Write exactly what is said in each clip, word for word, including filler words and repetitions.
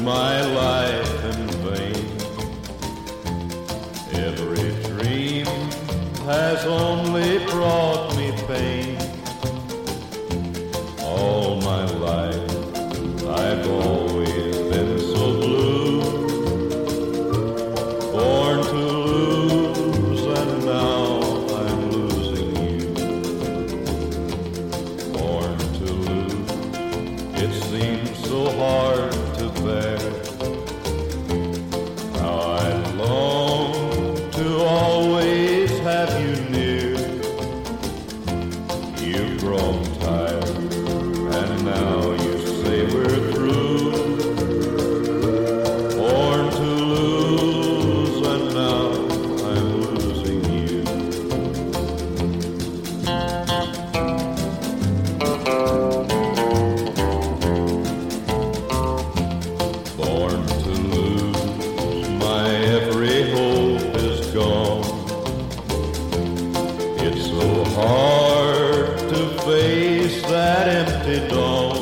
my life in vain. Every dream has only brought me pain. All my life I've always been so blue, born to lose, and now I'm losing you. Born to lose, it seems so hard to bear. How I long to always have you near. You've grown tired, and now you say we're through. Born to lose, and now I'm losing you. Born to lose, my every hope is gone. It's so hard to face that empty dawn.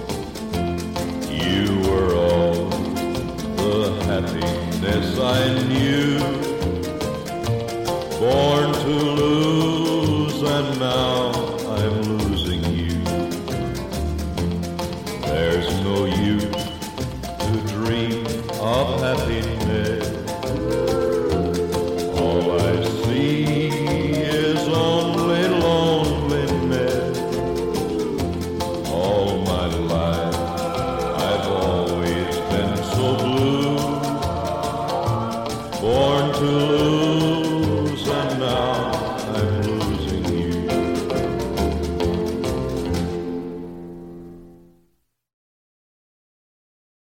You were all the happiness I knew.